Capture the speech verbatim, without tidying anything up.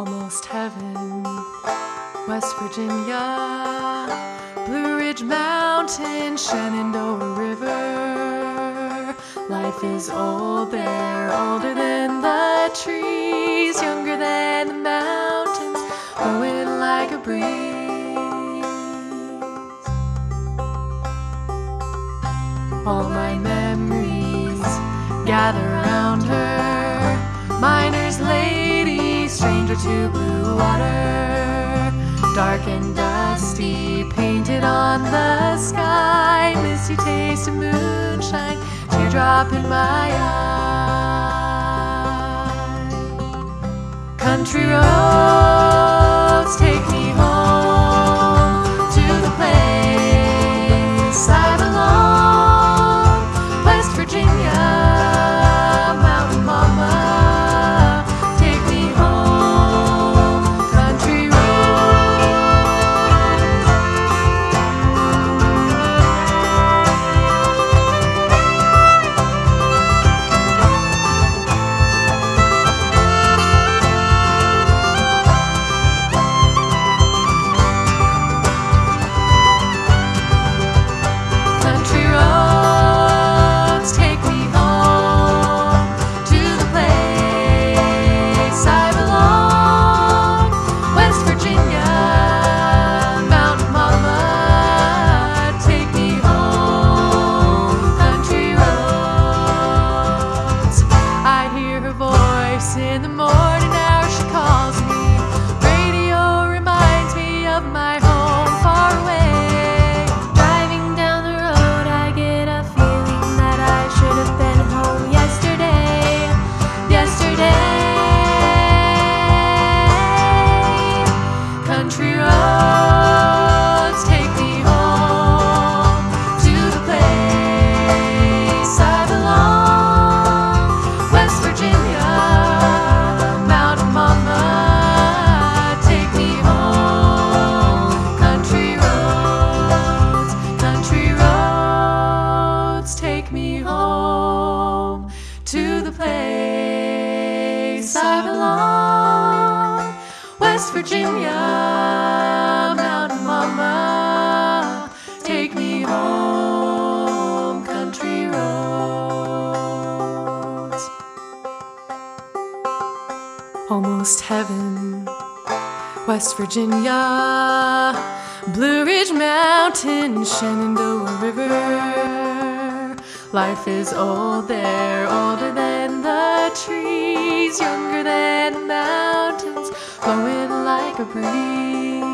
almost heaven. West Virginia, Blue Ridge Mountain, Shenandoah River. Life is old there, older than the trees, younger than the mountains, blowing like a breeze. All my memories gather around her, miner's lady, stranger to blue water, dark and dusty, painted on the sky, misty taste of moonshine, teardrop in my eye. Country roads take me home to the place I belong, West Virginia, mountain mama, take me home, country in the morning hour she calls me. Radio reminds me of my home far away. Driving down the road I get a feeling that I should have been home yesterday. Yesterday. Country roads take me home to the place I belong, West Virginia. To the place I belong, West Virginia, mountain mama, take me home, country roads. Almost heaven, West Virginia, Blue Ridge Mountain, Shenandoah River. Life is old there, older than the trees, younger than the mountains, blowing like a breeze.